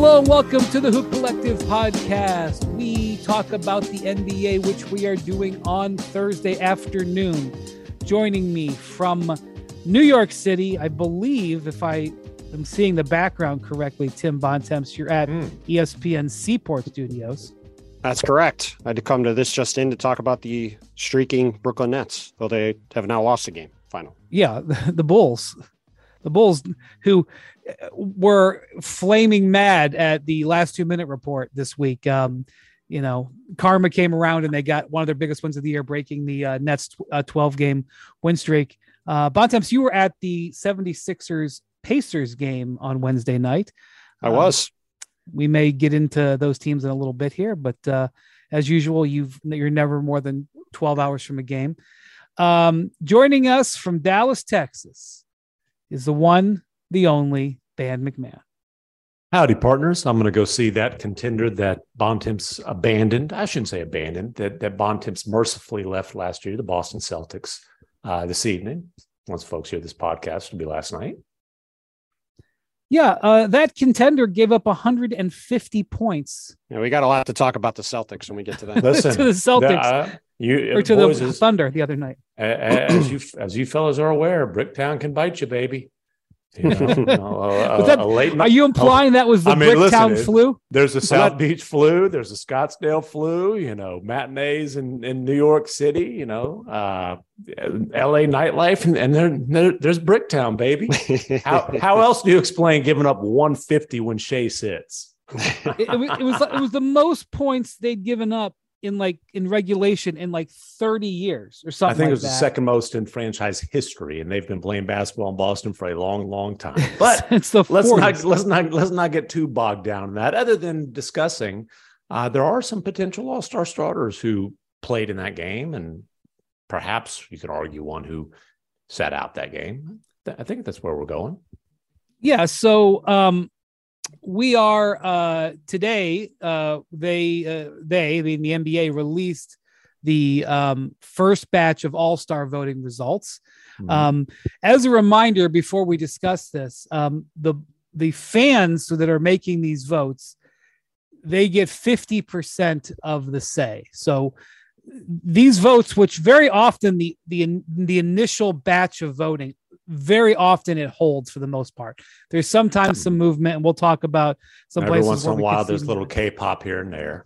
Hello and welcome to the Hoop Collective podcast. We talk about the NBA, which we are doing on Thursday afternoon. Joining me from New York City, I believe, if I am seeing the background correctly, Tim Bontemps, you're at ESPN Seaport Studios. That's correct. I had to come to this just in to talk about the streaking Brooklyn Nets, though they have now lost the game final. Yeah, the Bulls. The Bulls, who were flaming mad at the last 2-minute report this week. Karma came around and they got one of their biggest wins of the year, breaking the Nets 12-game win streak. Bontemps, you were at the 76ers Pacers game on Wednesday night. I was. We may get into those teams in a little bit here, but as usual, you're never more than 12 hours from a game. Joining us from Dallas, Texas, is the one, the only Dan McMahon. Howdy, partners. I'm going to go see that contender that Bontemps abandoned. I shouldn't say abandoned, that Bontemps mercifully left last year, the Boston Celtics, this evening. Once folks hear this podcast, it'll be last night. Yeah, that contender gave up 150 points. Yeah, we got a lot to talk about the Celtics when we get to that. Listen, to the Celtics, the Thunder the other night. As you fellas are aware, Bricktown can bite you, baby. You know, are you implying that was the Bricktown flu? There's the South Beach flu. There's the Scottsdale flu. Matinees in New York City. L.A. nightlife, and there's Bricktown, baby. How else do you explain giving up 150 when Shea sits? it was the most points they'd given up in regulation in 30 years or something. I think it was the second most in franchise history, and they've been playing basketball in Boston for a long, long time. But let's not get too bogged down in that. Other than discussing, there are some potential all-star starters who played in that game, and perhaps you could argue one who sat out that game. I think that's where we're going. Yeah. So, we are today. The NBA released the first batch of all-star voting results. As a reminder, before we discuss this, the fans that are making these votes, they get 50% of the say. So these votes, which very often the initial batch of voting, very often it holds for the most part. There's sometimes some movement, and we'll talk about some every places. Once in a while, there's little K-pop here and there.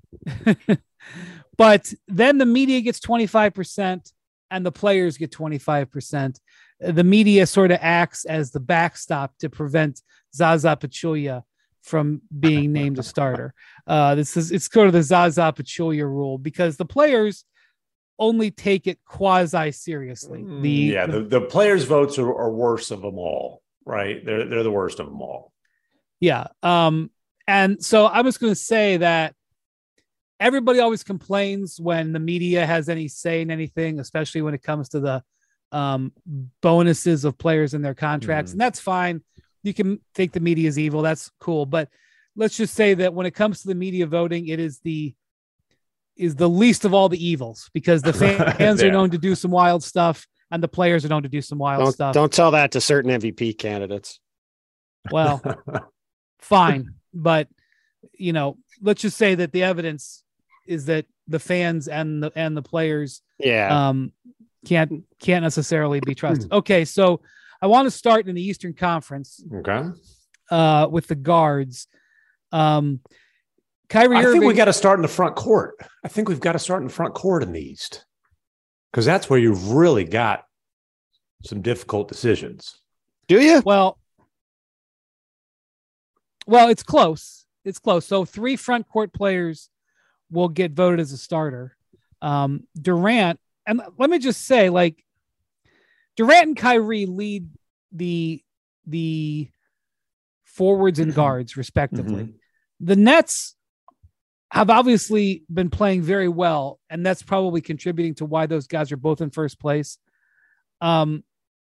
But then the media gets 25% and the players get 25%. The media sort of acts as the backstop to prevent Zaza Pachulia from being named a starter. It's sort of the Zaza Pachulia rule, because the players only take it quasi seriously. The players' votes are worst of them all, right? They're the worst of them all. Yeah. And so I'm just going to say that everybody always complains when the media has any say in anything, especially when it comes to the bonuses of players in their contracts. And that's fine. You can think the media is evil. That's cool. But let's just say that when it comes to the media voting, it is the least of all the evils, because the fans are known to do some wild stuff and the players are known to do some wild stuff. Don't tell that to certain MVP candidates. Well, fine. But, let's just say that the evidence is that the fans and the players can't necessarily be trusted. Okay. So I want to start in the Eastern Conference. Okay. With the guards. Kyrie Irving. I think we got to start in the front court. I think we've got to start in the front court in the East, because that's where you've really got some difficult decisions. Do you? Well, it's close. It's close. So 3 front court players will get voted as a starter. Durant, and let me just say, Durant and Kyrie lead the forwards and guards respectively. The Nets have obviously been playing very well, and that's probably contributing to why those guys are both in first place. But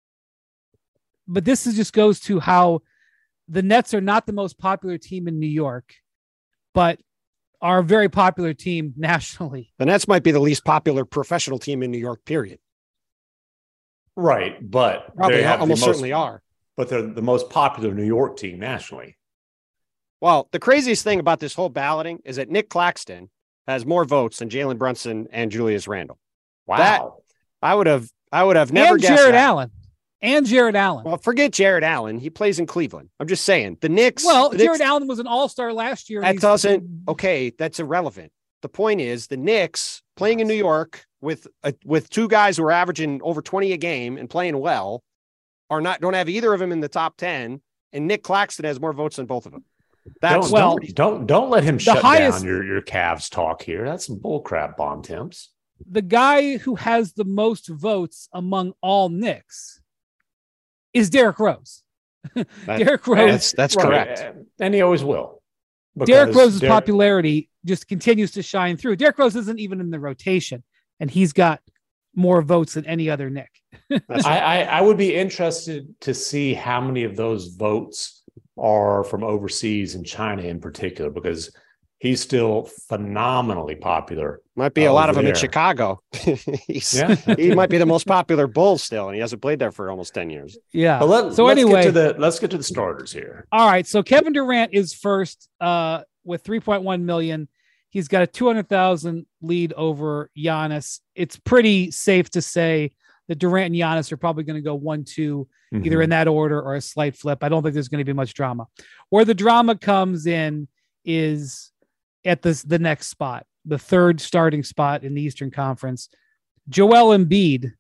this just goes to how the Nets are not the most popular team in New York, but are a very popular team nationally. The Nets might be the least popular professional team in New York, period. Right, but probably almost certainly are. But they're the most popular New York team nationally. Well, the craziest thing about this whole balloting is that Nick Claxton has more votes than Jalen Brunson and Julius Randle. Wow. That, I would have never and guessed Jared that. Allen. And Jared Allen. Well, forget Jared Allen. He plays in Cleveland. I'm just saying. The Knicks. Well, Jared Allen was an all-star last year. That's irrelevant. The point is the Knicks playing in New York with two guys who are averaging over 20 a game and playing well don't have either of them in the top 10. And Nick Claxton has more votes than both of them. Don't let him shut down your Cavs talk here. That's some bullcrap, Bomb Temps. The guy who has the most votes among all Knicks is Derrick Rose. Derrick Rose. That's correct. And he always will. Derrick Rose's popularity just continues to shine through. Derrick Rose isn't even in the rotation, and he's got more votes than any other Knick. I would be interested to see how many of those votes are from overseas and China in particular, because he's still phenomenally popular. Might be a lot of them in Chicago. He might be the most popular Bull still, and he hasn't played there for almost 10 years. Yeah. But let's get to the starters here. All right. So Kevin Durant is first with 3.1 million. He's got a 200,000 lead over Giannis. It's pretty safe to say that Durant and Giannis are probably going to go 1-2, either in that order or a slight flip. I don't think there's going to be much drama. Where the drama comes in is at the next spot, the third starting spot in the Eastern Conference. Joel Embiid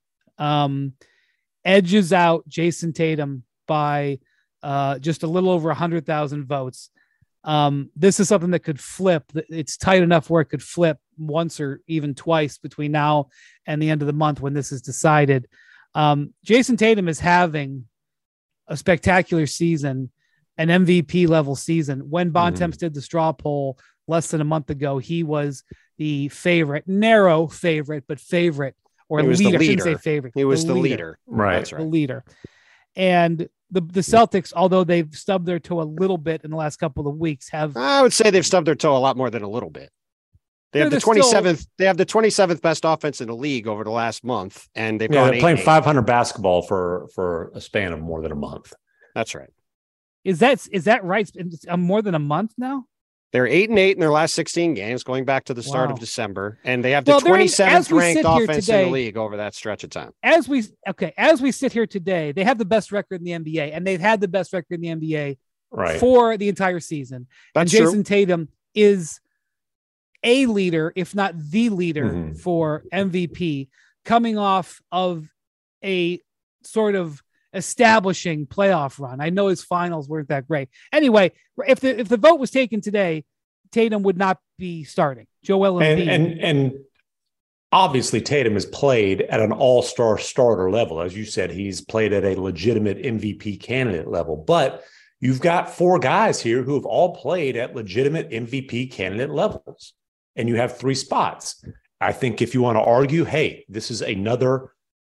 edges out Jason Tatum by just a little over 100,000 votes. This is something that could flip. It's tight enough where it could flip once or even twice between now and the end of the month when this is decided. Jason Tatum is having a spectacular season, an MVP level season. When Bontemps did the straw poll less than a month ago, he was the favorite, narrow favorite, but favorite or leader. I shouldn't say favorite. He was the leader. Right. That's right. The leader. And the Celtics, although they've stubbed their toe a little bit in the last couple of weeks, I would say they've stubbed their toe a lot more than a little bit. They have the 27th. They have the 27th best offense in the league over the last month, and they're playing 500 basketball for a span of more than a month. That's right. Is that right? It's more than a month now. They're 8-8 in their last 16 games, going back to the start of December, and they have the 27th ranked offense in the league over that stretch of time. As we sit here today, they have the best record in the NBA, and they've had the best record in the NBA for the entire season. That's and Jason true. Tatum is a leader, if not the leader, for MVP, coming off of a sort of establishing playoff run. I know his finals weren't that great. Anyway, if the vote was taken today, Tatum would not be starting. Joel Embiid. And obviously Tatum has played at an all-star starter level. As you said, he's played at a legitimate MVP candidate level. But you've got four guys here who have all played at legitimate MVP candidate levels. And you have three spots. I think if you want to argue, hey, this is another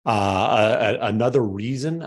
reason,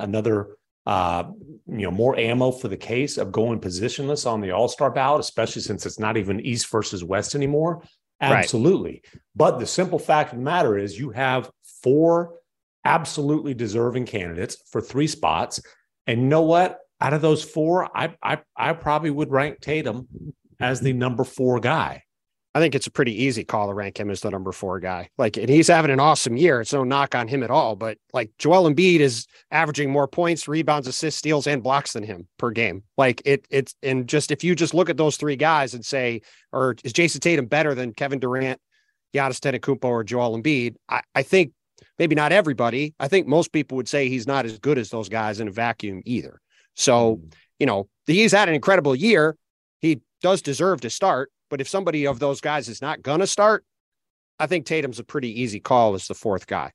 more ammo for the case of going positionless on the All-Star ballot, especially since it's not even East versus West anymore. Absolutely. Right. But the simple fact of the matter is you have four absolutely deserving candidates for three spots. And you know what? Out of those four, I probably would rank Tatum as the number 4 guy. I think it's a pretty easy call to rank him as the number 4 guy. And he's having an awesome year. It's no knock on him at all. But Joel Embiid is averaging more points, rebounds, assists, steals, and blocks than him per game. If you just look at those 3 guys and say, or is Jason Tatum better than Kevin Durant, Giannis Antetokounmpo, or Joel Embiid? I think maybe not everybody. I think most people would say he's not as good as those guys in a vacuum either. So, he's had an incredible year. He does deserve to start. But if somebody of those guys is not going to start, I think Tatum's a pretty easy call as the 4th guy.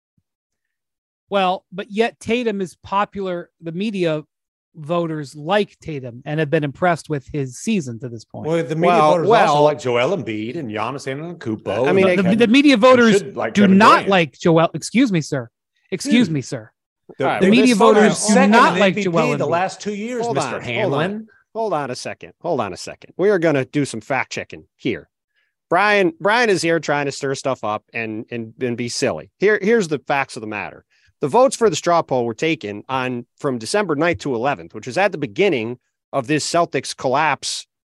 Well, but yet Tatum is popular. The media voters like Tatum and have been impressed with his season to this point. Well, the media voters also like Joel Embiid and Giannis Antetokounmpo. I mean, the media voters do not like Joel. Excuse me, sir. The media voters do not like Joel Embiid. The last 2 years, Mr. Hanlon. Hold on a second. We are going to do some fact checking here. Brian is here trying to stir stuff up and be silly. Here's the facts of the matter. The votes for the straw poll were taken from December 9th to 11th, which is at the beginning of this Celtics collapse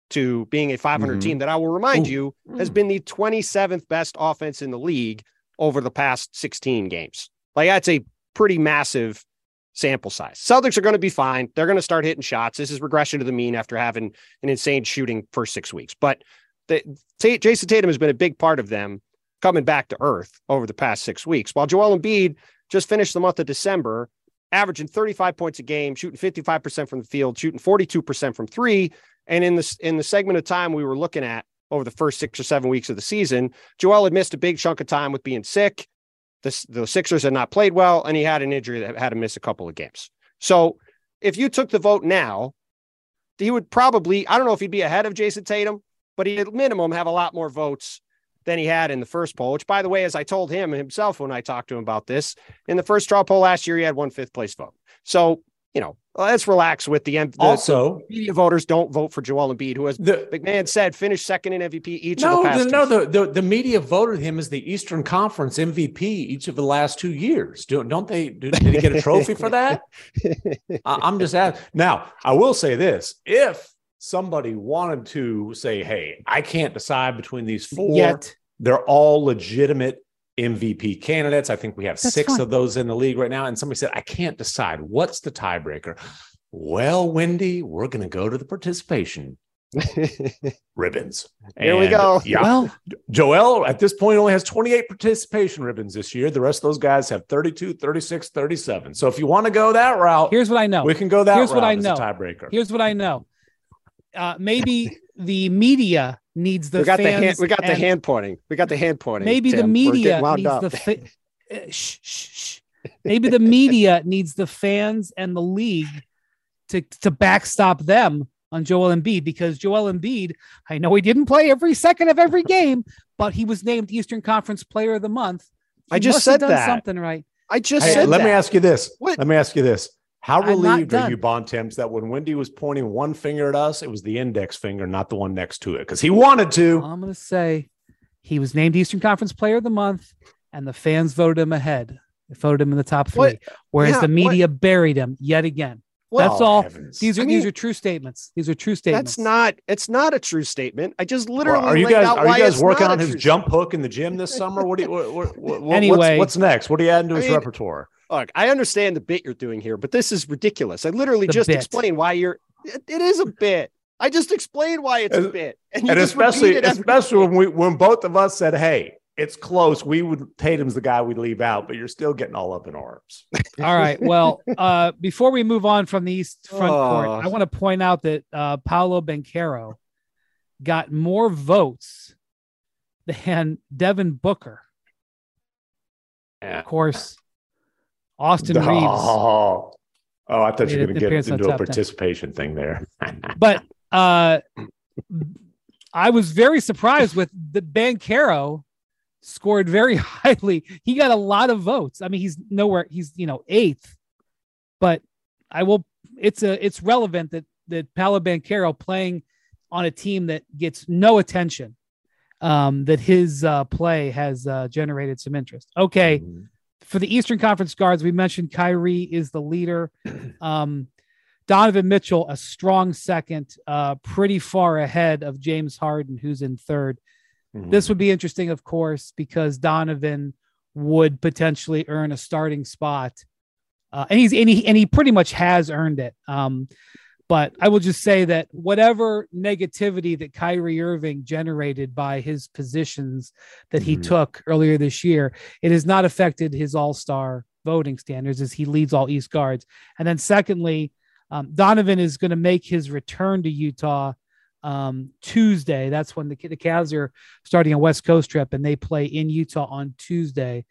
to being a 500 team that I will remind you has been the 27th best offense in the league over the past 16 games. Like, that's a pretty massive sample size. Celtics are going to be fine. They're going to start hitting shots. This is regression to the mean after having an insane shooting first 6 weeks. But Jason Tatum has been a big part of them coming back to earth over the past 6 weeks, while Joel Embiid just finished the month of December averaging 35 points a game, shooting 55% from the field, shooting 42% from three. And in the segment of time we were looking at over the first 6 or 7 weeks of the season, Joel had missed a big chunk of time with being sick. The Sixers had not played well, and he had an injury that had to miss a couple of games. So if you took the vote now, he would probably, I don't know if he'd be ahead of Jason Tatum, but he'd at minimum have a lot more votes than he had in the first poll, which, by the way, as I told him himself when I talked to him about this, in the first straw poll last year, he had 1 5th place vote. So, let's relax with the media voters don't vote for Joel Embiid, who, as McMahon said, finished second in MVP each of the past the media voted him as the Eastern Conference MVP each of the last 2 years. Don't they? Did he get a trophy for that? I'm just asking. Now, I will say this. If somebody wanted to say, hey, I can't decide between these four, they're all legitimate MVP candidates. I think we have six of those in the league right now. And somebody said, I can't decide. What's the tiebreaker? Well, Wendy, we're going to go to the participation ribbons. Here we go. Yeah. Well, Joel, at this point, only has 28 participation ribbons this year. The rest of those guys have 32, 36, 37. So if you want to go that route, here's what I know. We can go that route. Here's what I know. Tiebreaker. Here's what I know. Maybe the media needs the fans. We got the hand pointing. Maybe Tim. The media needs maybe the media needs the fans and the league to backstop them on Joel Embiid, because Joel Embiid, I know he didn't play every second of every game, but he was named Eastern Conference Player of the Month. I just said that. Something right. Let me ask you this. Let me ask you this. How relieved are you, Bontemps, that when Wendy was pointing one finger at us, it was the index finger, not the one next to it? Because he wanted to. I'm going to say he was named Eastern Conference Player of the Month, and the fans voted him ahead. They voted him in the top three, whereas the media buried him yet again. That's all. Heavens. These are true statements. These are true statements. It's not a true statement. I just literally are you guys working on his jump hook in the gym this summer? Anyway, what's next? What are you adding to his repertoire? Look, I understand the bit you're doing here, but this is ridiculous. I literally just explained why it is a bit. I just explained why it's a bit. And especially when both of us said, hey, it's close. Tatum's the guy we'd leave out, but you're still getting all up in arms. All right. Well, before we move on from the East front court, I want to point out that Paolo Banchero got more votes than Devin Booker. Yeah. Of course, Austin Reeves. Oh, I thought you were going to get into a participation thing there. But I was very surprised with the Banchero scored very highly. He got a lot of votes. I mean, he's nowhere. He's 8th, but it's relevant that Paolo Banchero playing on a team that gets no attention, that his play has generated some interest. Okay. Mm-hmm. For the Eastern Conference guards, we mentioned Kyrie is the leader. Donovan Mitchell, a strong second, pretty far ahead of James Harden, who's in third. Mm-hmm. This would be interesting, of course, because Donovan would potentially earn a starting spot, and he pretty much has earned it. But I will just say that whatever negativity that Kyrie Irving generated by his positions that he took earlier this year, it has not affected his all-star voting standards as he leads all East guards. And then secondly, Donovan is going to make his return to Utah Tuesday. That's when the Cavs are starting a West Coast trip, and they play in Utah on Tuesday.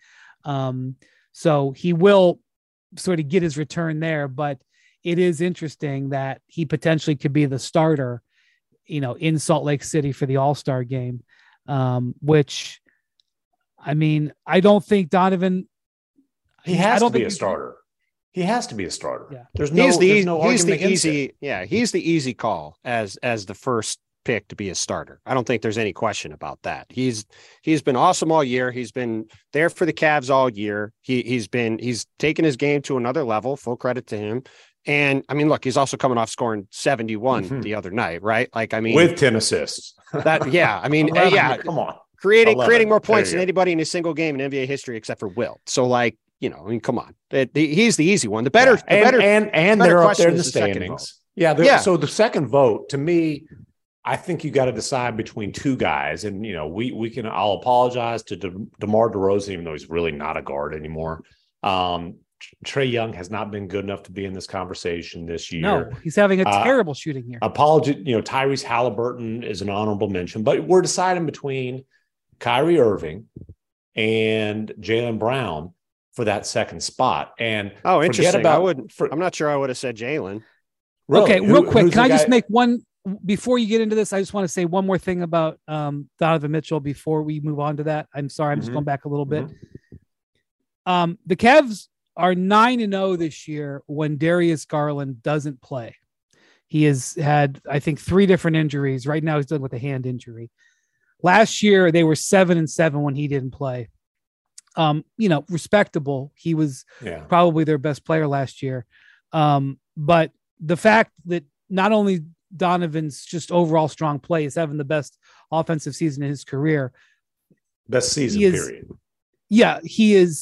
So he will sort of get his return there, but it is interesting that he potentially could be the starter, in Salt Lake City for the All-Star game, which, I mean, I don't think Donovan. He has to be a starter. He has to be a starter. Yeah. There's no argument against it. Yeah, he's the easy call as the first pick to be a starter. I don't think there's any question about that. He's been awesome all year. He's been there for the Cavs all year. He's taken his game to another level. Full credit to him. And I mean, look, he's also coming off scoring 71 the other night, right? Like, I mean, with 10 assists. I mean, 11, yeah, come on, creating more points than anybody in a single game in NBA history except for Wilt. So, like, you know, I mean, come on, he's the easy one. The better, and they're up there in the standings. Yeah. So the second vote, to me, I think you got to decide between two guys, and you know, I'll apologize to DeMar DeRozan, even though he's really not a guard anymore. Trae Young has not been good enough to be in this conversation this year. No, he's having a terrible shooting year. Tyrese Halliburton is an honorable mention, but we're deciding between Kyrie Irving and Jaylen Brown for that second spot. And interesting. I'm not sure I would have said Jaylen. Really? Okay, real quick. Can I just make one before you get into this? I just want to say one more thing about Donovan Mitchell before we move on to that. I'm sorry, I'm just going back a little bit. The Cavs are 9-0 this year when Darius Garland doesn't play. He has had, I think, 3 different injuries. Right now he's dealing with a hand injury. Last year they were 7-7 when he didn't play. Respectable. He was probably their best player last year. But the fact that not only Donovan's just overall strong play is having the best offensive season in his career. Best season period. Yeah, he is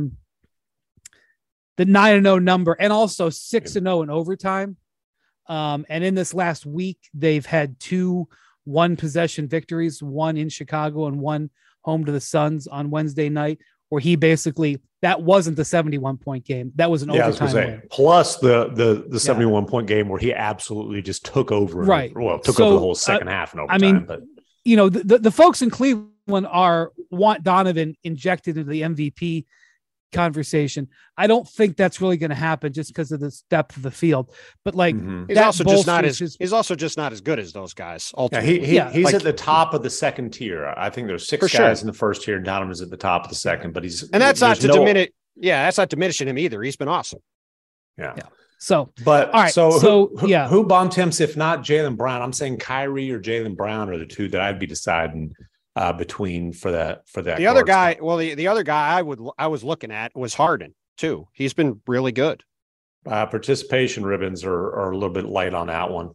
the 9-0 number and also 6-0 in overtime. And in this last week, they've had 2 one-possession victories, one in Chicago and one home to the Suns on Wednesday night, where he basically, that wasn't the 71-point game. That was an overtime win. Plus the 71-point game where he absolutely just took over. Right. Over the whole second half in overtime. I mean, the folks in Cleveland want Donovan injected into the MVP conversation. I don't think that's really going to happen just because of the depth of the field. But like, he's also just not as good as those guys. Ultimately, he's at the top of the second tier. I think there's 6 guys in the first tier, and Donovan's at the top of the second. But that's not diminish. Yeah, that's not diminishing him either. He's been awesome. Yeah. So, but all right. Who bomb temps if not Jaylen Brown? I'm saying Kyrie or Jaylen Brown are the two that I'd be deciding between for that. The other guy, spot. Well, the other guy I was looking at was Harden too. He's been really good. Participation ribbons are a little bit light on that one.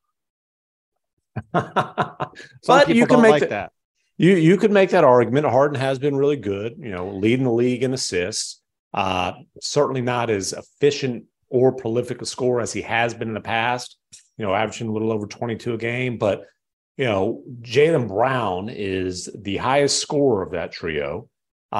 But you can make that. You could make that argument. Harden has been really good, leading the league in assists. Certainly not as efficient or prolific a scorer as he has been in the past, averaging a little over 22 a game. But, Jaylen Brown is the highest scorer of that trio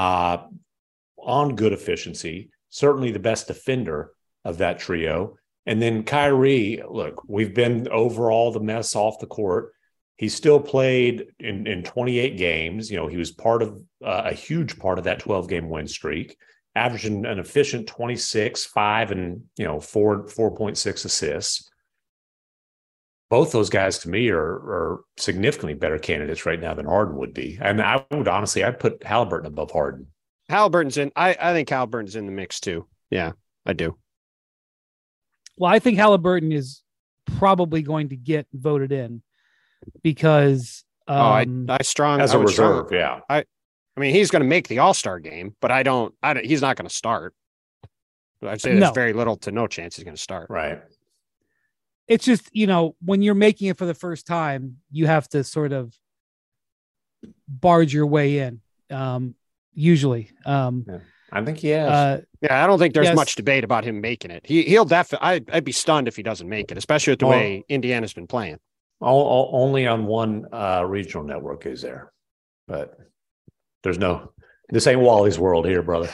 on good efficiency, certainly the best defender of that trio. And then Kyrie, look, we've been over all the mess off the court. He still played in 28 games. He was part of a huge part of that 12-game win streak, averaging an efficient 26, 5, and 4.6 assists. Both those guys to me are significantly better candidates right now than Harden would be. And I would honestly, I'd put Halliburton above Harden. Halliburton's in. I think Halliburton's in the mix too. Yeah, I do. Well, I think Halliburton is probably going to get voted in because I strong as a reserve. Yeah, I mean, he's going to make the All-Star game, but he's not going to start. I'd say there's very little to no chance he's going to start. Right. It's just, when you're making it for the first time, you have to sort of barge your way in. Usually. I think he has. I don't think there's much debate about him making it. He'll definitely, I'd be stunned if he doesn't make it, especially with the way Indiana's been playing. Only on one regional network is there, but this ain't Wally's World here, brother.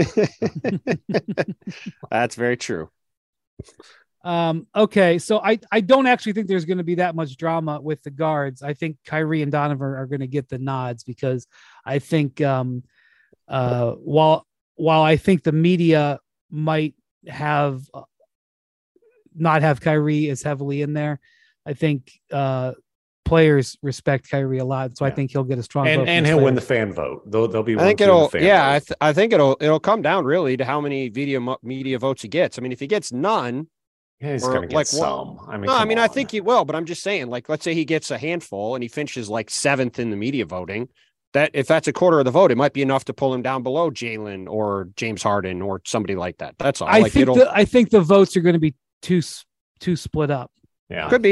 That's very true. Okay, so I don't actually think there's going to be that much drama with the guards. I think Kyrie and Donovan are going to get the nods because I think while I think the media might have not have Kyrie as heavily in there, I think players respect Kyrie a lot, so I think he'll get a strong vote. And he'll win the fan vote. They'll be. I think it'll. Yeah, I think it'll come down really to how many media votes he gets. I mean, if he gets none. Yeah, he's going to get some. I think he will, but I'm just saying, let's say he gets a handful and he finishes 7th in the media voting. That if that's a quarter of the vote, it might be enough to pull him down below Jaylen or James Harden or somebody like that. That's all. I think the votes are going to be too split up. Yeah, could be.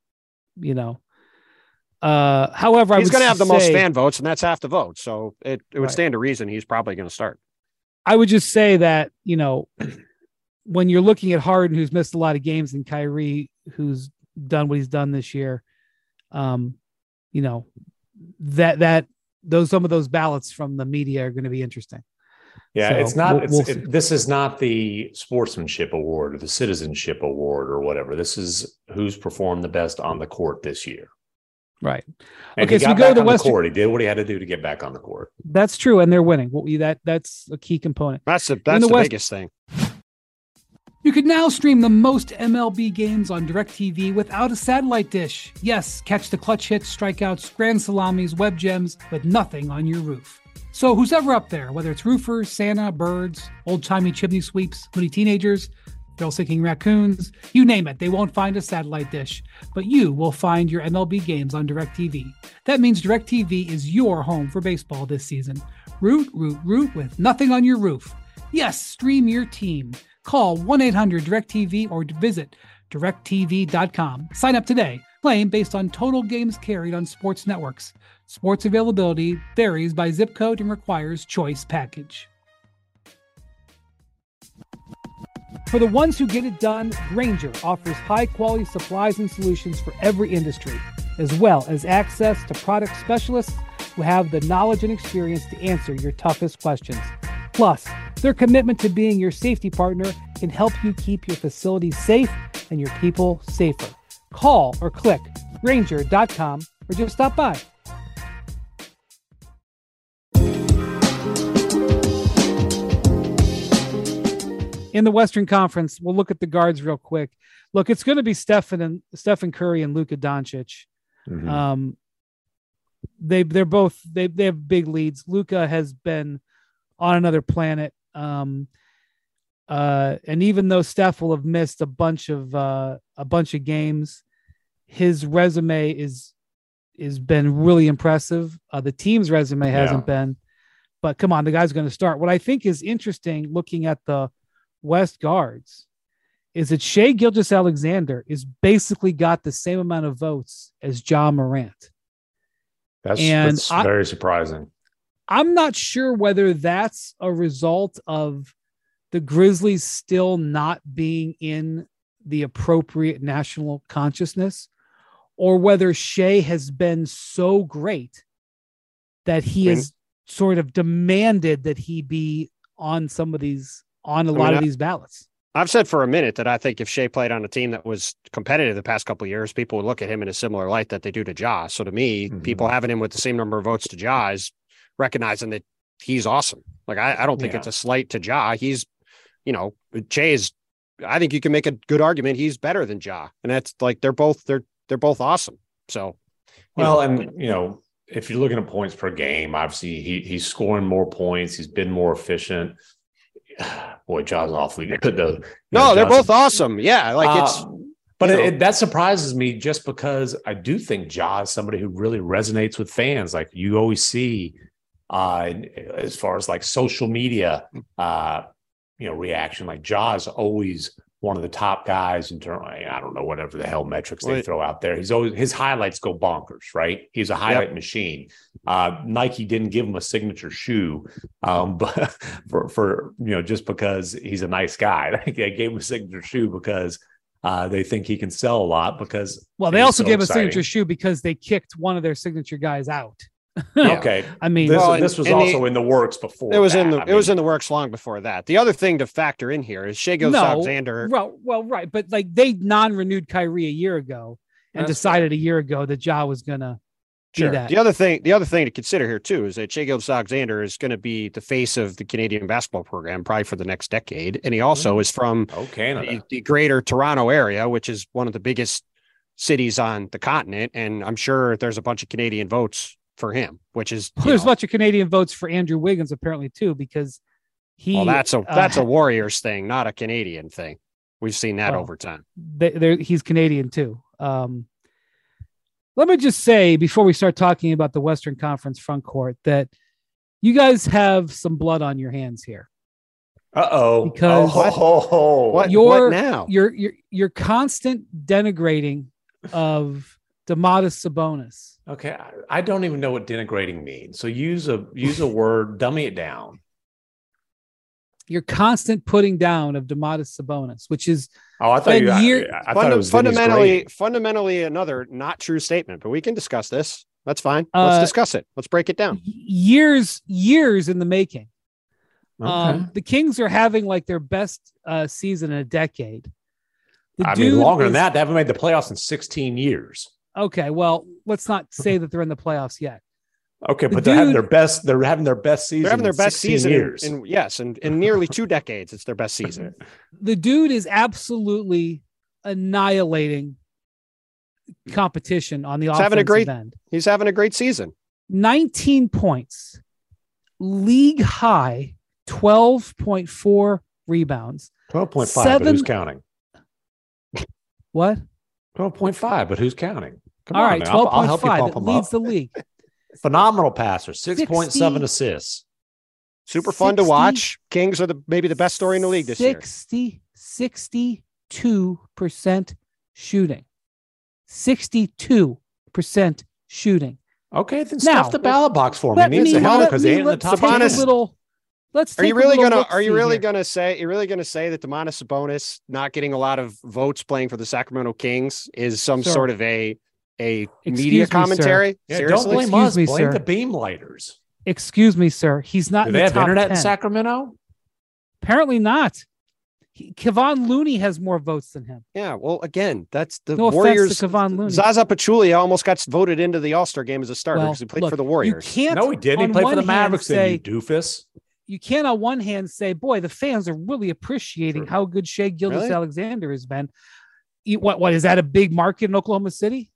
However, he's going to have the most fan votes, and that's half the vote. So it would stand to reason he's probably going to start. I would just say that, when you're looking at Harden, who's missed a lot of games, and Kyrie, who's done what he's done this year, some of those ballots from the media are going to be interesting. Yeah, so it's not. This is not the sportsmanship award or the citizenship award or whatever. This is who's performed the best on the court this year. Right. And so we go to the court. He did what he had to do to get back on the court. That's true, and they're winning. That's a key component. That's the biggest thing. You can now stream the most MLB games on DirecTV without a satellite dish. Yes, catch the clutch hits, strikeouts, grand salamis, web gems, with nothing on your roof. So who's ever up there, whether it's roofers, Santa, birds, old-timey chimney sweeps, moody teenagers, thrill-seeking raccoons, you name it, they won't find a satellite dish. But you will find your MLB games on DirecTV. That means DirecTV is your home for baseball this season. Root with nothing on your roof. Yes, stream your team. Call 1-800-DirecTV or visit directtv.com. Sign up today. Claim based on total games carried on sports networks. Sports availability varies by zip code and requires choice package. For the ones who get it done, Grainger offers high-quality supplies and solutions for every industry, as well as access to product specialists who have the knowledge and experience to answer your toughest questions. Plus, their commitment to being your safety partner can help you keep your facilities safe and your people safer. Call or click Grainger.com or just stop by. In the Western Conference, we'll look at the guards real quick. Look, it's going to be Stephen Curry and Luka Doncic. Mm-hmm. They have big leads. Luka has been on another planet. And even though Steph will have missed a bunch of games, his resume is been really impressive. The team's resume hasn't been, but come on, the guy's going to start. What I think is interesting looking at the West guards is that Shai Gilgeous-Alexander is basically got the same amount of votes as Ja Morant. That's very surprising. I'm not sure whether that's a result of the Grizzlies still not being in the appropriate national consciousness, or whether Shai has been so great that he has sort of demanded that he be on a lot of these ballots. I've said for a minute that I think if Shai played on a team that was competitive the past couple of years, people would look at him in a similar light that they do to Ja. So to me, people having him with the same number of votes to Ja is recognizing that he's awesome. Like, I don't think it's a slight to Ja. He's, Shai is, I think you can make a good argument he's better than Ja. And that's like, they're both awesome. So, if you're looking at points per game, obviously he's scoring more points. He's been more efficient. Boy, Ja's awfully good though. They're both awesome. Yeah. That surprises me just because I do think Ja is somebody who really resonates with fans. Like you always see, as far as like social media, reaction, like Ja is always one of the top guys in terms, I don't know, whatever the hell metrics they throw out there. He's always, his highlights go bonkers, right? He's a highlight machine. Nike didn't give him a signature shoe, but for just because he's a nice guy. They gave him a signature shoe because they think he can sell a lot because. Well, they also gave a signature shoe because they kicked one of their signature guys out. Okay. I mean, this was also in the works before. It was in the works long before that. The other thing to factor in here is Shai Gilgeous-Alexander. Well, right, but like they non-renewed Kyrie a year ago and decided a year ago that Ja was gonna do that. The other thing to consider here too is that Shai Gilgeous-Alexander is going to be the face of the Canadian basketball program probably for the next decade, and he also is from the greater Toronto area, which is one of the biggest cities on the continent, and I'm sure there's a bunch of Canadian votes for him, which is there's a bunch of Canadian votes for Andrew Wiggins apparently too, because that's a Warriors thing, not a Canadian thing. We've seen that over time. He's Canadian too. Let me just say before we start talking about the Western Conference front court that you guys have some blood on your hands here. Because what now? Your constant denigrating of Domantas Sabonis. Okay, I don't even know what denigrating means. So use a word, dummy it down. Your constant putting down of Domantas Sabonis, which is I thought it was fundamentally another not true statement, but we can discuss this. That's fine. Let's discuss it. Let's break it down. Years in the making. Okay. The Kings are having like their best season in a decade. Longer than that. They haven't made the playoffs in 16 years. Okay, well, let's not say that they're in the playoffs yet. Okay, but they're having their best. They're having their best season. They're having their best season years. in nearly 2 decades. It's their best season. The dude is absolutely annihilating competition on the offensive end. He's having a great season. 19 points, league high, 12.4 rebounds, 12.5. But who's counting? What? 12.5. But who's counting? All right, 12.5. That leads the league. Phenomenal passer, 6.7 assists. Super fun to watch. Kings are maybe the best story in the league this year. 62% shooting. 62% shooting. Okay, then stuff the ballot box for me. He needs to help because they ain't in the top 10. Are you really gonna say that Domantas Sabonis not getting a lot of votes playing for the Sacramento Kings is some sort of a media commentary? Yeah, don't blame us. Blame the beam lighters. Excuse me, sir. He's not. Do they have internet in Sacramento? Apparently not. Kevon Looney has more votes than him. Yeah, well, again, that's the Warriors. To Kevon Looney. Zaza Pachulia almost got voted into the All-Star game as a starter because he played for the Warriors. No, he didn't. He played for the Mavericks. Then, you doofus. You can't on one hand say, boy, the fans are really appreciating how good Shai Gilgeous-Alexander has been. What is that, a big market in Oklahoma City?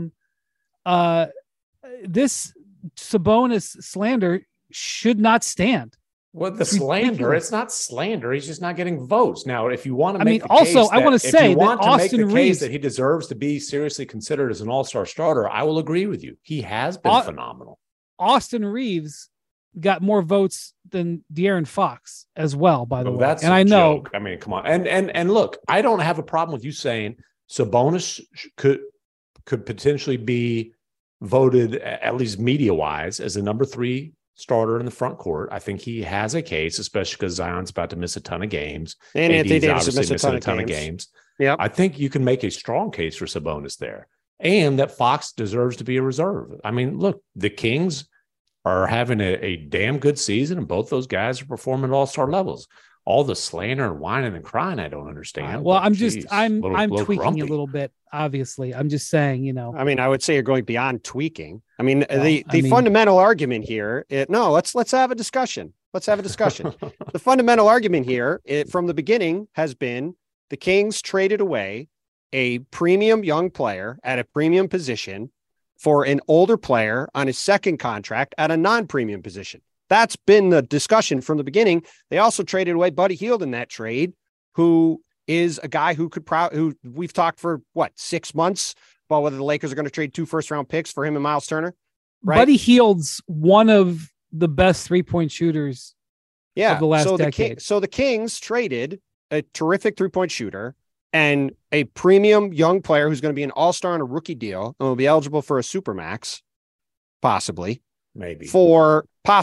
This Sabonis slander should not stand. Well, the slander, it's not slander. He's just not getting votes. Now, if you want to make I want to say that Austin Reeves, that he deserves to be seriously considered as an all-star starter, I will agree with you. He has been phenomenal. Austin Reeves got more votes than De'Aaron Fox as well, by the way. That's and I know. Joke. I mean, come on. And look, I don't have a problem with you saying Sabonis could potentially be voted, at least media-wise, as the number 3 starter in the front court. I think he has a case, especially because Zion's about to miss a ton of games. And Anthony Davis missing a ton of games. Yeah, I think you can make a strong case for Sabonis there, and that Fox deserves to be a reserve. I mean, look, the Kings are having a damn good season, and both those guys are performing at all-star levels. All the slander and whining and crying, I don't understand. Well, I'm tweaking grumpy a little bit. Obviously, I'm just saying, I mean, I would say you're going beyond tweaking. I mean, the fundamental argument here. Let's have a discussion. The fundamental argument here, from the beginning, has been the Kings traded away a premium young player at a premium position for an older player on his second contract at a non-premium position. That's been the discussion from the beginning. They also traded away Buddy Hield in that trade, who is a guy who who we've talked for 6 months about whether the Lakers are going to trade 2 first-round picks for him and Miles Turner. Right? Buddy Hield's one of the best 3-point shooters of the last decade. So the Kings traded a terrific 3-point shooter and a premium young player who's going to be an all-star on a rookie deal and will be eligible for a supermax, possibly. Maybe. For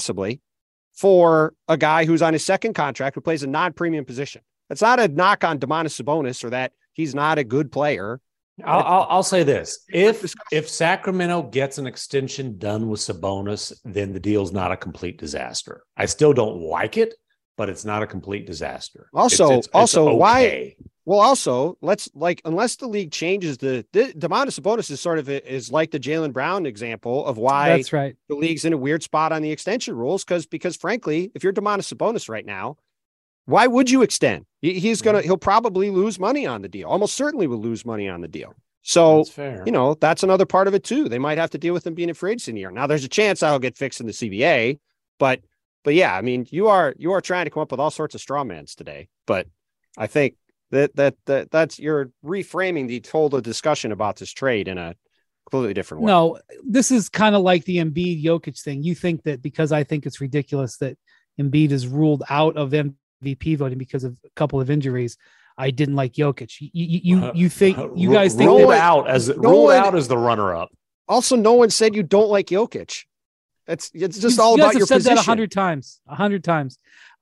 a guy who's on his second contract who plays a non-premium position. It's not a knock on Domantas Sabonis or that he's not a good player. I'll say this. If Sacramento gets an extension done with Sabonis, then the deal's not a complete disaster. I still don't like it, but it's not a complete disaster. Also, okay. Why? Well, also, unless the league changes the Domantas Sabonis is like the Jaylen Brown example of why that's right. The league's in a weird spot on the extension rules. Because frankly, if you're Domantas Sabonis right now, why would you extend? He'll probably lose money on the deal. Almost certainly will lose money on the deal. So, that's fair. That's another part of it too. They might have to deal with him being a free agent in a year. Now there's a chance that'll get fixed in the CBA, but yeah, I mean, you are trying to come up with all sorts of straw mans today, but I think that's you're reframing the total discussion about this trade in a completely different way. No, this is kind of like the Embiid Jokic thing. You think that because I think it's ridiculous that Embiid is ruled out of MVP voting because of a couple of injuries. I didn't like Jokic. You think you guys think ruled out as the runner-up. Also, no one said you don't like Jokic. It's just all about your position. You said that 100 times. 100 times.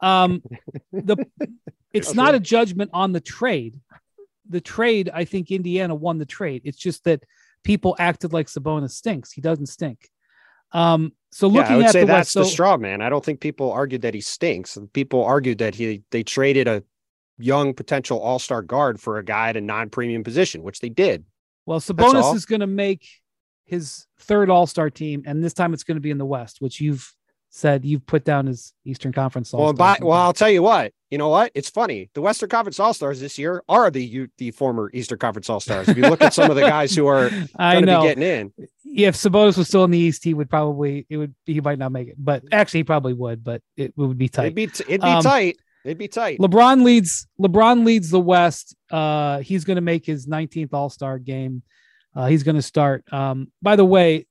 It's not a judgment on the trade. The trade, I think Indiana won the trade. It's just that people acted like Sabonis stinks. He doesn't stink. So looking I would at say the that's West, the straw man. I don't think people argued that he stinks. People argued that they traded a young potential all-star guard for a guy at a non-premium position, which they did. Well, Sabonis is going to make his third all-star team, and this time it's going to be in the West, which you've said you've put down as Eastern Conference all-stars. Well, I'll tell you what. You know what? It's funny. The Western Conference all-stars this year are the former Eastern Conference all-stars. If you look at some of the guys who are going to be getting in. If Sabonis was still in the East, he might not make it. But actually, he probably would. But it would be tight. It'd be tight. It'd be tight. LeBron leads the West. He's going to make his 19th All-Star game. He's going to start. By the way,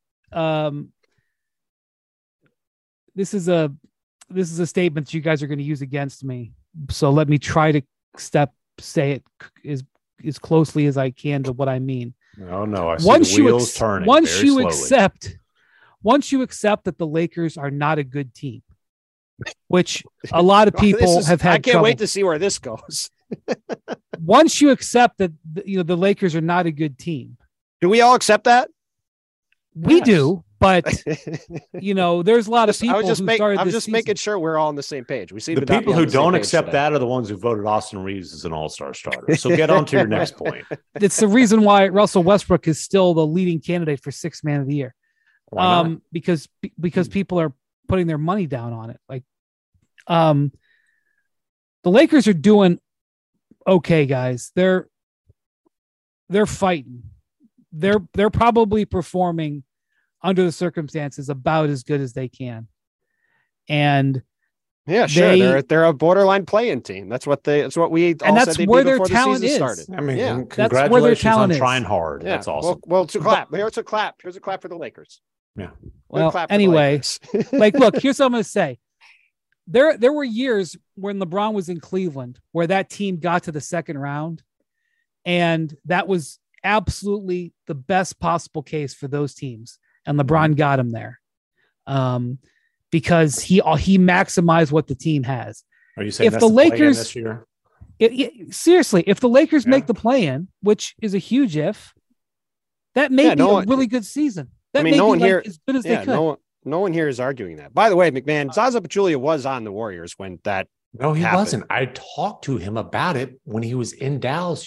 this is a statement that you guys are going to use against me. So let me try to say it as closely as I can to what I mean. Oh no! I see the wheels turning. Once you accept that the Lakers are not a good team, which a lot of people have had. I can't wait to see where this goes. Once you accept that the Lakers are not a good team, do we all accept that? We do, but there's a lot of people I'm just making sure we're all on the same page. We see the people who don't accept that are the ones who voted Austin Reeves as an all-star starter. So get on to your next point. It's the reason why Russell Westbrook is still the leading candidate for Sixth Man of the Year. Because people are putting their money down on it. Like, the Lakers are doing okay, guys. They're fighting. They're probably performing under the circumstances about as good as they can. And yeah, sure. They're a borderline play-in team. That's what we all said they'd be before the season started. I mean, congratulations on trying hard. Yeah. That's awesome. Well, to clap. Here's a clap. Here's a clap for the Lakers. Yeah. Well, anyway, look, here's what I'm going to say. There were years when LeBron was in Cleveland where that team got to the second round, and that was absolutely the best possible case for those teams. And LeBron got him there because he maximized what the team has. Are you saying if the Lakers this year? Seriously, if the Lakers make the play-in, which is a huge if, that may be a really good season. That may be as good as they could. No one here is arguing that. By the way, McMahon, Zaza Pachulia was on the Warriors when that. No, he wasn't. I talked to him about it when he was in Dallas.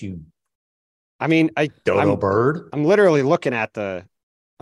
Bird. I'm literally looking at. I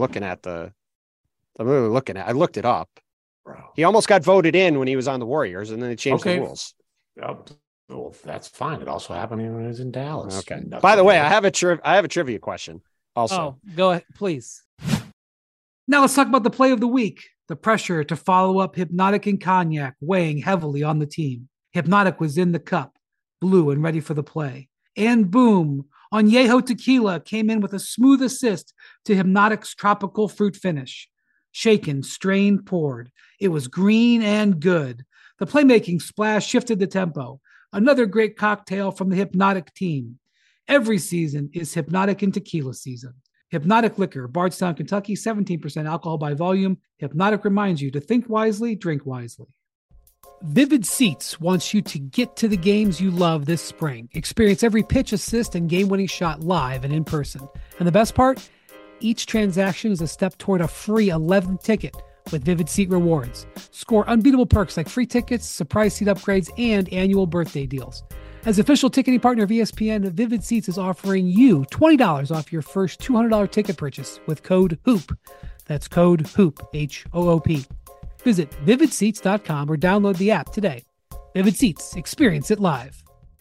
looked it up. Bro. He almost got voted in when he was on the Warriors, and then they changed the rules. Well, that's fine. It also happened when he was in Dallas. Okay. By the way, I have a trivia question. Also, go ahead, please. Now let's talk about the play of the week. The pressure to follow up Hypnotic and Cognac weighing heavily on the team. Hypnotic was in the cup, blue and ready for the play. And boom, Añejo Tequila came in with a smooth assist to Hypnotic's tropical fruit finish. Shaken, strained, poured. It was green and good. The playmaking splash shifted the tempo. Another great cocktail from the Hypnotic team. Every season is Hypnotic and Tequila season. Hypnotic Liquor, Bardstown, Kentucky, 17% alcohol by volume. Hypnotic reminds you to think wisely, drink wisely. Vivid Seats wants you to get to the games you love this spring. Experience every pitch, assist, and game-winning shot live and in person. And the best part? Each transaction is a step toward a free 11th ticket with Vivid Seat rewards. Score unbeatable perks like free tickets, surprise seat upgrades, and annual birthday deals. As official ticketing partner of ESPN, Vivid Seats is offering you $20 off your first $200 ticket purchase with code HOOP. That's code HOOP, H-O-O-P. Visit vividseats.com or download the app today. Vivid Seats, experience it live.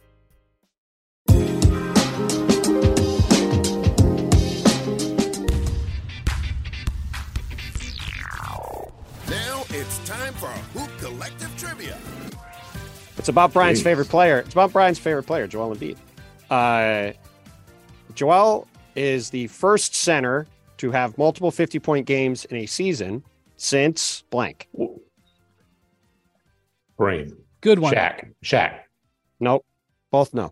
Now it's time for Hoop Collective Trivia. It's about Brian's favorite player. It's about Brian's favorite player, Joel Embiid. Joel is the first center to have multiple 50-point games in a season since blank. Brain. Good one. Shaq. Nope. Both no.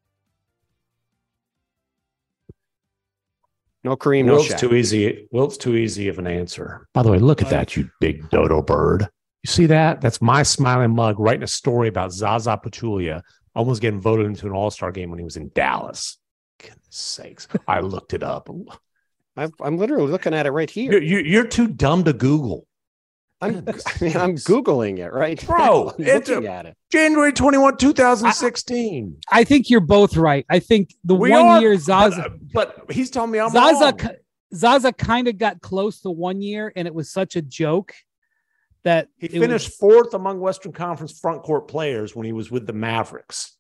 No Kareem, no Shaq. Wilt's too easy of an answer. By the way, look at that, you big dodo bird. You see that? That's my smiling mug writing a story about Zaza Pachulia almost getting voted into an all-star game when he was in Dallas. Goodness sakes. I looked it up. I'm literally looking at it right here. You're too dumb to Google. I'm Googling it right now. Bro, looking at it. January 21, 2016. I think you're both right. I think year Zaza. But he's telling me I'm wrong. Zaza kind of got close the 1 year, and it was such a joke that he finished fourth among Western Conference front court players when he was with the Mavericks.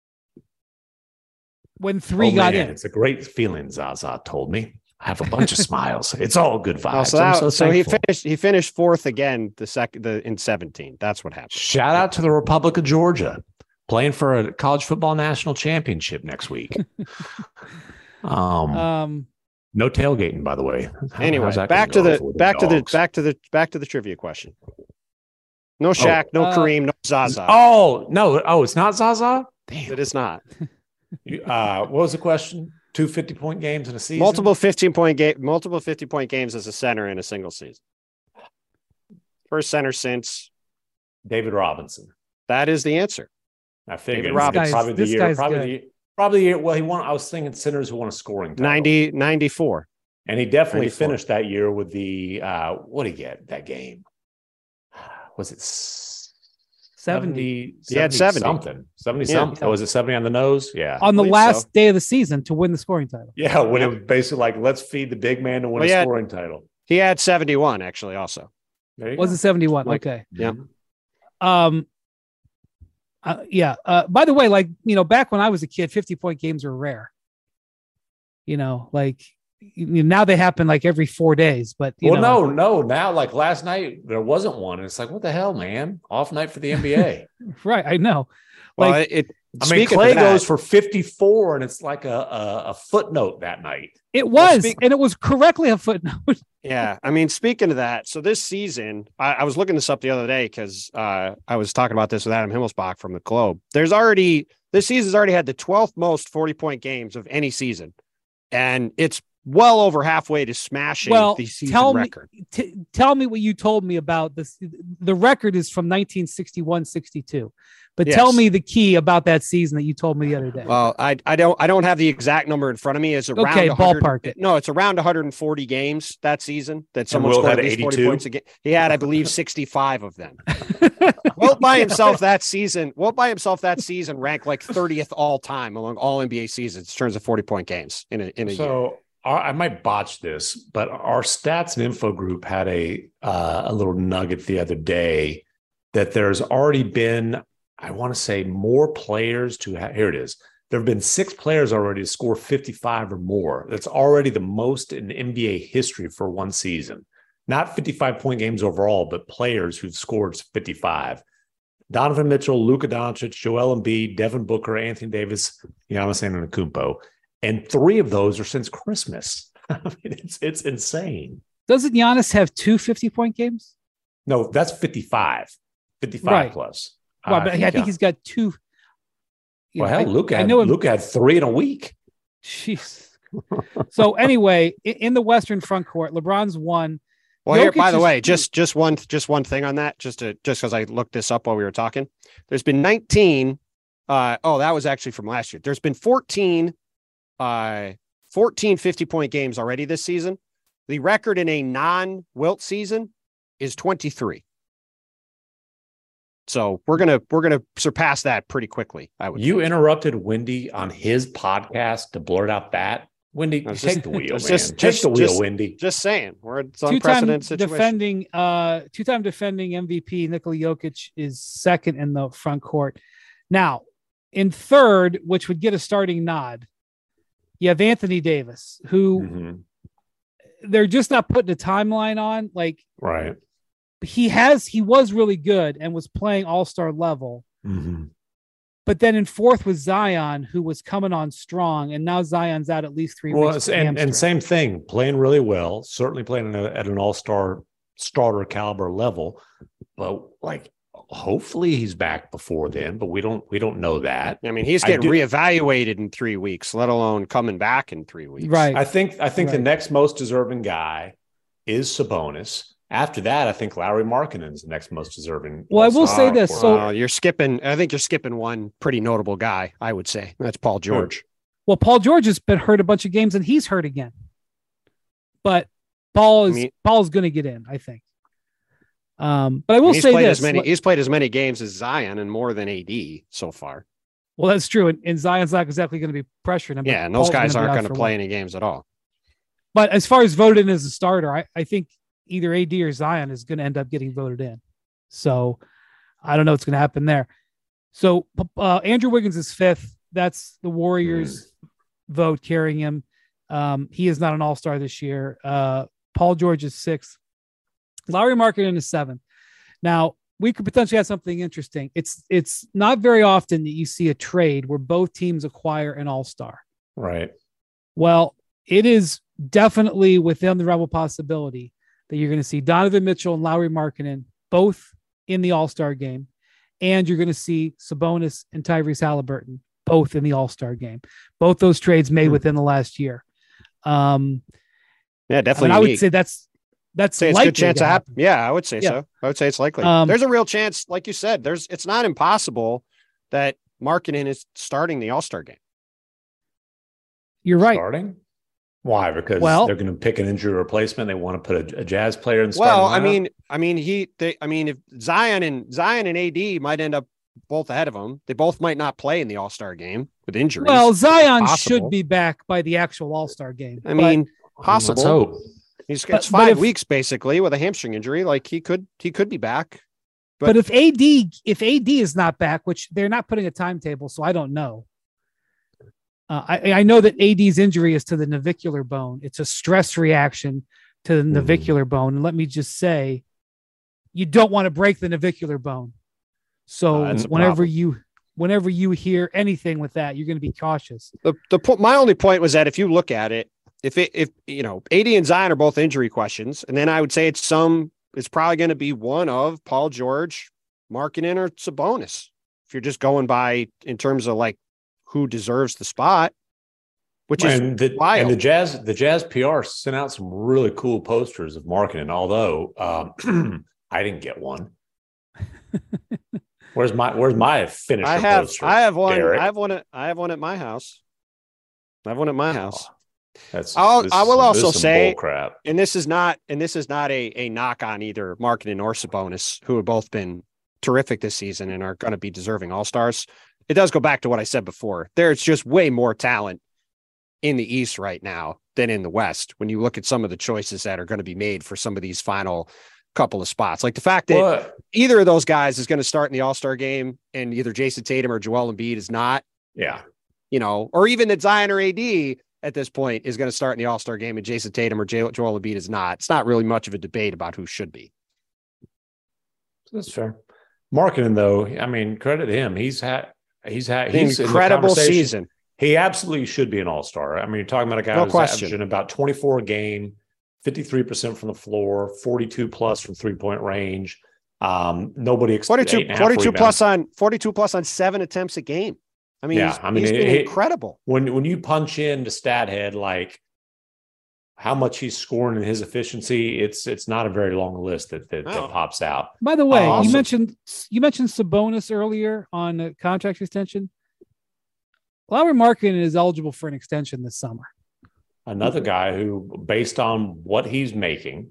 When three got in. It's a great feeling, Zaza told me. I have a bunch of smiles. It's all good vibes. So he finished fourth again in 17. That's what happened. Shout out to the Republic of Georgia, playing for a college football national championship next week. No tailgating, by the way. Anyway, back to the trivia question. No Shaq, no Kareem, no Zaza. Oh, it's not Zaza? Damn, it is not. What was the question? 2 50-point games in a season? Multiple 50-point games as a center in a single season. First center since David Robinson. That is the answer. I figured probably the year. Well, he won. I was thinking centers who won a scoring title. 94. And he definitely finished that year with the what did he get that game? Was it 70? He had 70 something. 70 something. Oh, was it 70 on the nose? Yeah. On the last day of the season to win the scoring title. Yeah, when it was basically like, let's feed the big man to win a scoring title. He had 71 actually also. Was it 71? Okay. Yeah. By the way, back when I was a kid, 50-point games were rare. Now they happen like every 4 days, but no. Now, like last night, there wasn't one. It's like, what the hell, man? Off night for the NBA. Right. I know. Clay goes for 54, and it's like a footnote that night. It was, and it was correctly a footnote. Yeah. I mean, speaking of that, so this season, I was looking this up the other day because I was talking about this with Adam Himmelsbach from the Globe. This season's already had the 12th most 40-point games of any season, and it's well over halfway to smashing the season record. Tell me what you told me about this. The record is from 1961-62. But tell me the key about that season that you told me the other day. Well, I don't have the exact number in front of me. It's around ballpark it. No, it's around 140 games that season that someone scored at least 40 points a game. He had, I believe, 65 of them. Wilt by himself that season ranked like 30th all time among all NBA seasons in terms of 40-point games in a year. I might botch this, but our stats and info group had a little nugget the other day that there's already been, I want to say, more players to have. Here it is. There have been 6 players already to score 55 or more. That's already the most in NBA history for one season. Not 55-point games overall, but players who've scored 55. Donovan Mitchell, Luka Doncic, Joel Embiid, Devin Booker, Anthony Davis, Giannis Antetokounmpo. And 3 of those are since Christmas. I mean, it's insane. Doesn't Giannis have 2 50-point games? No, that's 55. 55 right. Plus. Well, but I think he's got 2. Luka had 3 in a week. Jeez. So anyway, in the Western front court, LeBron's won. Well, here, by the way, just one thing on that, just because I looked this up while we were talking. There's been 19. That was actually from last year. There's been 14 50-point games already this season. The record in a non-Wilt season is 23. So we're gonna surpass that pretty quickly. I would. You interrupted Wendy on his podcast to blurt out that. Wendy, take the wheel, man. Take the wheel, Wendy. Just saying, we're in some unprecedented situation. Two-time defending MVP Nikola Jokic is second in the front court. Now, in third, which would get a starting nod, you have Anthony Davis, who they're just not putting a timeline on. Right. He was really good and was playing all-star level. Mm-hmm. But then in fourth was Zion, who was coming on strong, and now Zion's out at least 3 weeks. And same thing, playing really well, certainly playing at an all-star starter caliber level. But hopefully he's back before then, but we don't know that. I mean, he's getting reevaluated in 3 weeks, let alone coming back in 3 weeks. Right. I think the next most deserving guy is Sabonis. After that, I think Lauri Markkanen is the next most deserving. Well, I will say this. So you're skipping. I think you're skipping one pretty notable guy. I would say that's Paul George. Well, Paul George has been hurt a bunch of games, and he's hurt again. But Paul is going to get in, I think. But I will say this: he's played as many games as Zion and more than AD so far. Well, that's true, and Zion's not exactly going to be pressuring him. Yeah, and those guys aren't going to play any games at all. But as far as voted in as a starter, I think either AD or Zion is going to end up getting voted in. So I don't know what's going to happen there. So Andrew Wiggins is 5th. That's the Warriors vote carrying him. He is not an all-star this year. Paul George is 6th. Lauri Markkanen is 7th. Now, we could potentially have something interesting. It's not very often that you see a trade where both teams acquire an all-star. Right. Well, it is definitely within the realm of possibility that you're going to see Donovan Mitchell and Lauri Markkanen both in the all-star game. And you're going to see Sabonis and Tyrese Halliburton both in the all-star game. Both those trades made within the last year. Yeah, definitely. I would say that's say it's a good chance to happen. Yeah, I would say so. I would say it's likely. There's a real chance, like you said, it's not impossible that Markkanen is starting the all-star game. You're right. Starting? Why? Because they're going to pick an injury replacement. They want to put a Jazz player in. If Zion and AD might end up both ahead of him. They both might not play in the All-Star game with injuries. Well, Zion should be back by the actual All-Star game. I mean, possible. Let's hope. It's 5 weeks basically with a hamstring injury. Like he could be back. But if AD is not back, which they're not putting a timetable, so I don't know. I know that AD's injury is to the navicular bone. It's a stress reaction to the navicular bone. And let me just say, you don't want to break the navicular bone. So whenever you hear anything with that, you're going to be cautious. My only point was that if you look at it, if AD and Zion are both injury questions, and then I would say it's probably going to be one of Paul George, Markkanen, or Sabonis. If you're just going by in terms of like who deserves the spot, wild. And the Jazz PR sent out some really cool posters of Markkanen, although I didn't get one. Where's my finisher poster? I have one. Derek? I have one at my house. I will will also say, crap. and this is not a knock on either Markkanen or Sabonis, who have both been terrific this season and are going to be deserving All-Stars. It does go back to what I said before. There's just way more talent in the East right now than in the West when you look at some of the choices that are going to be made for some of these final couple of spots. Like the fact that either of those guys is going to start in the All-Star game and either Jason Tatum or Joel Embiid is not. Yeah. Or even that Zion or AD at this point is going to start in the All-Star game and Jason Tatum or Joel Embiid is not. It's not really much of a debate about who should be. That's fair. Markkanen, though, I mean, credit to him. He's had an incredible season. He absolutely should be an all-star. I mean, you're talking about a guy who's averaging about 24 a game, 53% from the floor, 42 plus from 3-point range. Nobody 42 plus on 7 attempts a game. I mean, he's been incredible. When you punch into StatHead, like how much he's scoring and his efficiency, it's not a very long list that pops out. By the way, you mentioned Sabonis earlier on a contract extension. Lauri Markkanen is eligible for an extension this summer. Another guy who, based on what he's making,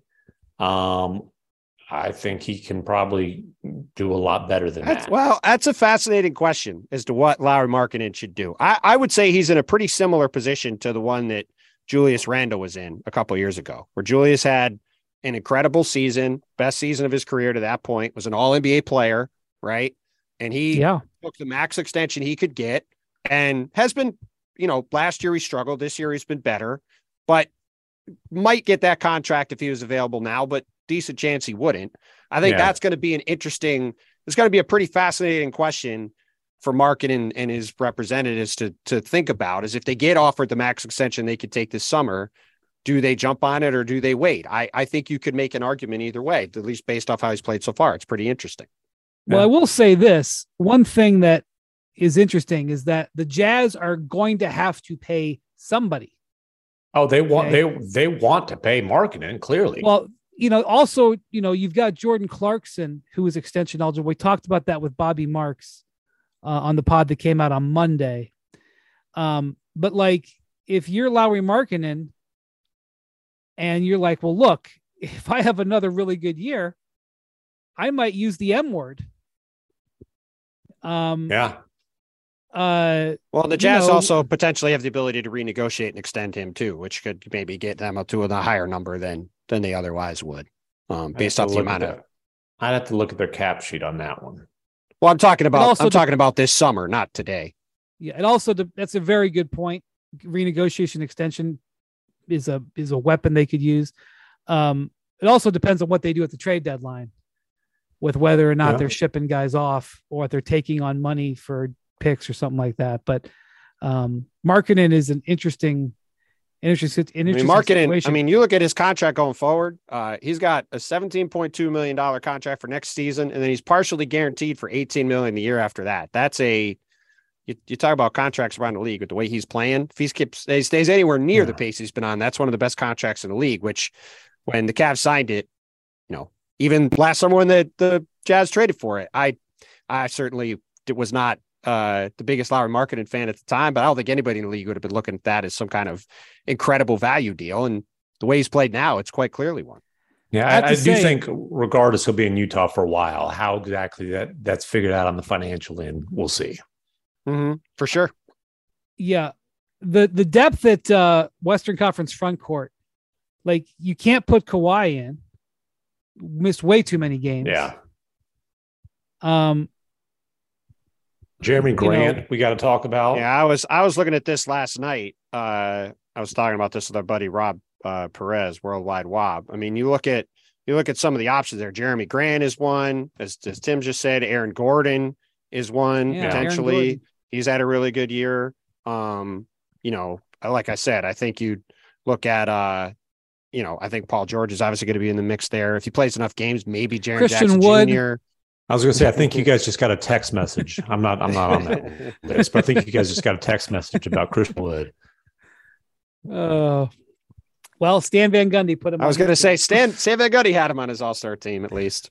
I think he can probably do a lot better than that. Well, that's a fascinating question as to what Lauri Markkanen should do. I would say he's in a pretty similar position to the one that Julius Randle was in a couple of years ago, where Julius had an incredible season, best season of his career to that point, was an all-NBA player, right? And he took the max extension he could get and has been, last year he struggled. This year he's been better, but might get that contract if he was available now, but decent chance he wouldn't. I think that's going to be it's going to be a pretty fascinating question for Markkanen and his representatives to think about, is if they get offered the max extension they could take this summer, do they jump on it or do they wait? I think you could make an argument either way, at least based off how he's played so far. It's pretty interesting. Well, I will say this. One thing that is interesting is that the Jazz are going to have to pay somebody. Oh, they want they want to pay Markkanen, clearly. Well, also, you've got Jordan Clarkson, who is extension eligible. We talked about that with Bobby Marks on the pod that came out on Monday. But like, if you're Lauri Markkanen and you're like, well, look, if I have another really good year, I might use the M word. Yeah. Well, the Jazz also potentially have the ability to renegotiate and extend him too, which could maybe get them up to a higher number than they otherwise would, based off the amount of. I'd have to look at their cap sheet on that one. Well, I'm talking about this summer, not today. Yeah, and also that's a very good point. Renegotiation extension is a weapon they could use. It also depends on what they do at the trade deadline, with whether or not they're shipping guys off or if they're taking on money for picks or something like that. But Markkanen is an interesting situation. I mean, you look at his contract going forward. He's got a $17.2 million contract for next season, and then he's partially guaranteed for $18 million the year after that. That's you talk about contracts around the league with the way he's playing. If he stays anywhere near the pace he's been on, that's one of the best contracts in the league. Which, when the Cavs signed it, even last summer when the Jazz traded for it, I certainly was not the biggest Lauri Markkanen fan at the time, but I don't think anybody in the league would have been looking at that as some kind of incredible value deal. And the way he's played now, it's quite clearly one. Yeah, I do think regardless, he'll be in Utah for a while. How exactly that's figured out on the financial end, we'll see. Mm-hmm, for sure. Yeah. The depth at Western Conference front court, like, you can't put Kawhi in. Missed way too many games. Yeah. Jeremy Grant, we got to talk about. Yeah, I was looking at this last night. I was talking about this with our buddy Rob Perez, Worldwide Wob. I mean, you look at some of the options there. Jeremy Grant is one, as Tim just said. Aaron Gordon is one potentially. He's had a really good year. Like I said, I think you'd look at I think Paul George is obviously going to be in the mix there. If he plays enough games, maybe Jaren Jackson Wood. Jr. I was going to say, I think you guys just got a text message. I'm not on that list, but I think you guys just got a text message about Christian Wood. Well, Stan Van Gundy put him. I was going to say Stan Van Gundy had him on his All-Star team at least.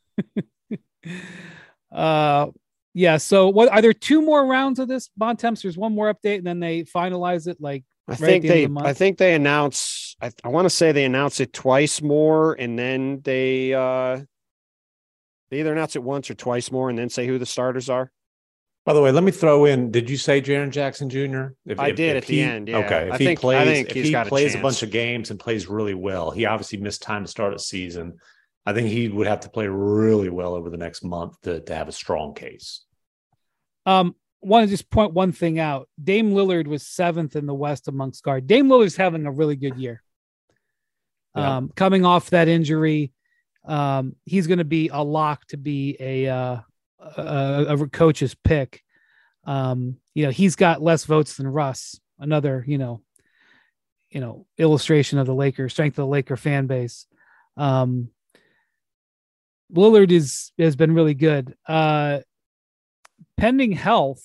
Yeah. So, what are there 2 more rounds of this Bontemps? There's one more update, and then they finalize it. Like, I think they announce. I want to say they announce it twice more, and then they either announce it once or twice more, and then say who the starters are. By the way, let me throw in. Did you say Jaren Jackson Jr.? I did at the end. Yeah. Okay. If he plays a bunch of games and plays really well, he obviously missed time to start a season. I think he would have to play really well over the next month to have a strong case. Want to just point one thing out. Dame Lillard was 7th in the West amongst guard. Dame Lillard's having a really good year. Coming off that injury, he's going to be a lock to be a coach's pick. He's got less votes than Russ. Another, illustration of the Lakers, strength of the Laker fan base. Lillard has been really good. Pending health,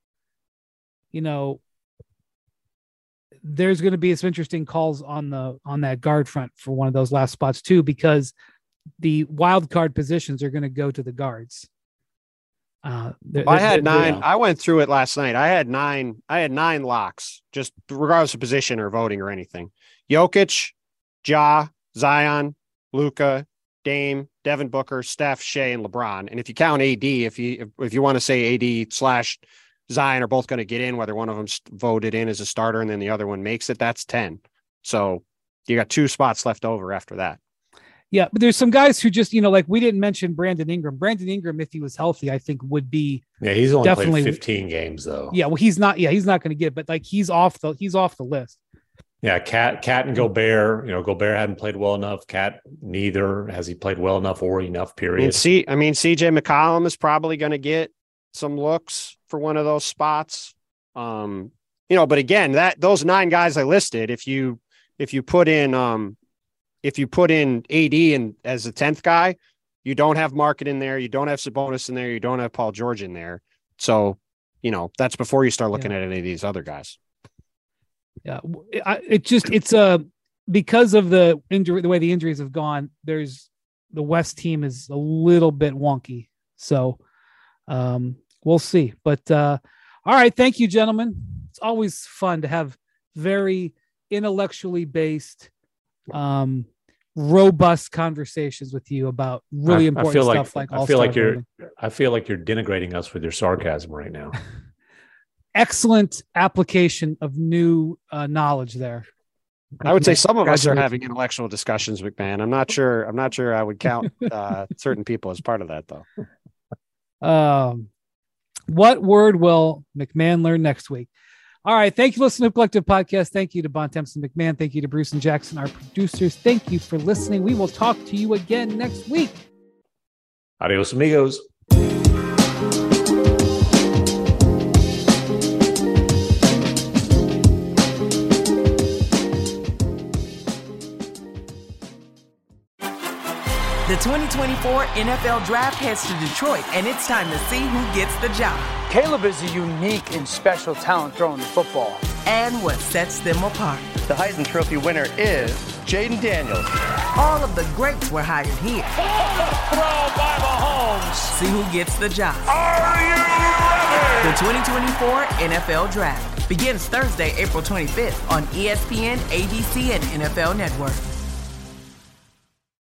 there's going to be some interesting calls on that guard front for one of those last spots too, because the wild card positions are going to go to the guards. I had 9. I went through it last night. I had 9 locks, just regardless of position or voting or anything. Jokic, Ja, Zion, Luka, Dame, Devin Booker, Steph, Shea, and LeBron. And if you count AD, if you want to say AD / Zion are both going to get in, whether one of them's voted in as a starter and then the other one makes it, that's 10. So you got 2 spots left over after that. Yeah, but there's some guys who just, like we didn't mention Brandon Ingram. Brandon Ingram, if he was healthy, I think would be. Yeah, he's only played 15 games though. Yeah, well, he's not going to get, but like he's off the list. Yeah, Cat and Gobert. Gobert hadn't played well enough. Cat neither has he played well enough or enough. Period. CJ McCollum is probably going to get some looks for one of those spots. But again, those 9 guys I listed, if you put in AD and as a 10th guy, You don't have Market in there. You don't have Sabonis in there. You don't have Paul George in there. So, that's before you start looking at any of these other guys. Yeah. It's because of the injury, the way the injuries have gone, the West team is a little bit wonky. So we'll see. But all right. Thank you, gentlemen. It's always fun to have very intellectually based, robust conversations with you about really important stuff like All-Star voting. I feel like you're denigrating us with your sarcasm right now. Excellent application of new knowledge there. I would say some of us are having intellectual discussions, McMahon. I'm not sure I would count certain people as part of that, though. What word will McMahon learn next week? All right. Thank you for listening to Collective Podcast. Thank you to Bontemps and McMahon. Thank you to Bruce and Jackson, our producers. Thank you for listening. We will talk to you again next week. Adios, amigos. The 2024 NFL Draft heads to Detroit, and it's time to see who gets the job. Caleb is a unique and special talent throwing the football. And what sets them apart. The Heisman Trophy winner is Jaden Daniels. All of the greats were hired here. Throw by Mahomes. See who gets the job. Are you ready? The 2024 NFL Draft begins Thursday, April 25th on ESPN, ABC, and NFL Network.